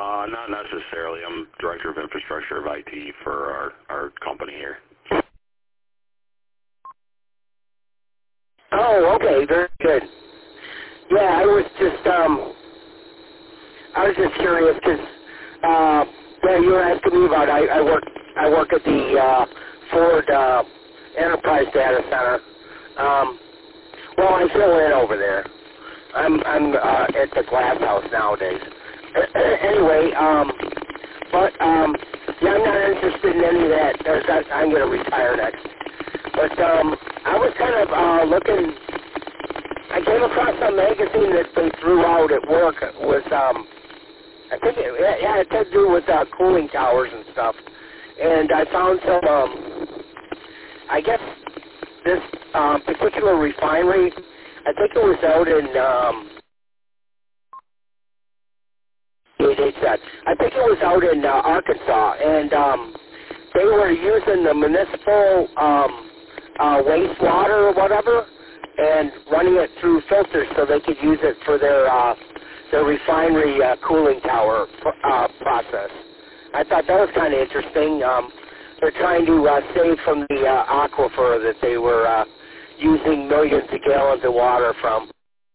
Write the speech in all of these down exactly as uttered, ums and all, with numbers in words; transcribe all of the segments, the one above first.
Uh, not necessarily. I'm Director of Infrastructure of I T for our, our company here. Oh, okay, very good. Yeah, I was just, um, I was just curious because, uh, yeah, you were asking me about, I, I work, I work at the, uh, Ford, uh, Enterprise Data Center. Um, well, I fill in over there. I'm, I'm, uh, at the Glass House nowadays. Anyway, um, but, um, yeah, I'm not interested in any of that. There's that I'm going to retire next. But, um, I was kind of, uh, looking, I came across a magazine that they threw out at work. It was, um, I think it, yeah, it had to do with, uh, cooling towers and stuff. And I found some, um, I guess this, um, particular refinery, I think it was out in, um, It, it's, uh, I think it was out in uh, Arkansas, and um, they were using the municipal um, uh, wastewater or whatever, and running it through filters so they could use it for their uh, their refinery uh, cooling tower uh, process. I thought that was kind of interesting. Um, they're trying to uh, save from the uh, aquifer that they were uh, using millions of gallons of water from.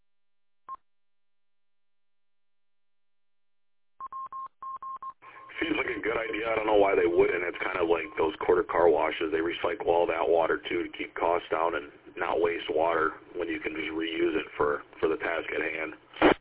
Seems like a good idea. I don't know why they wouldn't. It's kind of like those quarter car washes. They recycle all that water, too, to keep costs down and not waste water when you can just reuse it for, for the task at hand.